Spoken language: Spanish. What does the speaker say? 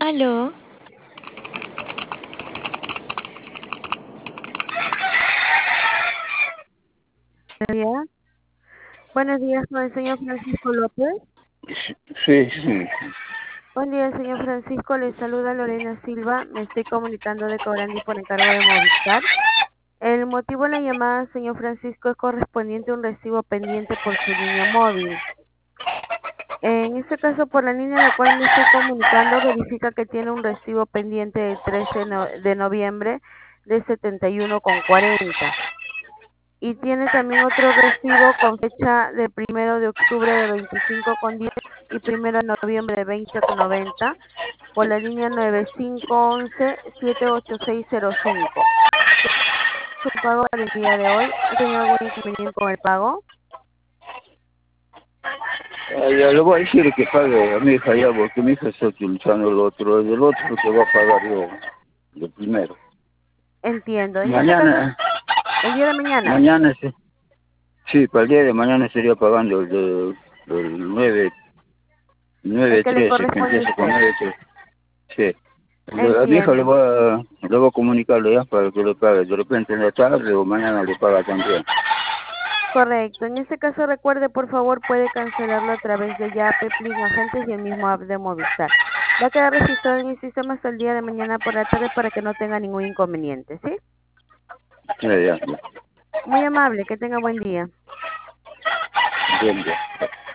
Aló, Días. Buenos días con el señor Francisco López. Sí, sí. Buen día, señor Francisco. Le saluda Lorena Silva. Me estoy comunicando de Cobrandi por encargo de Movistar. El motivo de la llamada, señor Francisco, es correspondiente a un recibo pendiente por su línea móvil. En este caso, por la línea a la cual me estoy comunicando, verifica que tiene un recibo pendiente del 13 de noviembre de 71,40. Y tiene también otro recibo con fecha de 1 de octubre de 25,10 y 1 de noviembre de 20,90 por la línea 9511-78605. Su pago para el día de hoy, ¿ha tenido algún inconveniente con el pago? Ya le voy a decir que pague a mi hija ya, porque mi hija está utilizando el otro que va a pagar yo, el primero. Entiendo. En este caso, Mañana, el día de mañana, mañana sí, sí, para el día de mañana sería pagando el 9, el que le 13, que corresponde a empieza con usted. 9, 13. Sí. A mi hija Entiendo. le voy a comunicarle ya para que le pague, de repente en la tarde o mañana le paga también. Correcto. En este caso, recuerde, por favor, puede cancelarlo a través de Yape, Plin Agentes y el mismo app de Movistar. Va a quedar registrado en el sistema hasta el día de mañana por la tarde para que no tenga ningún inconveniente, ¿sí? Ya, ya, Muy amable, que tenga buen día. bien, bien.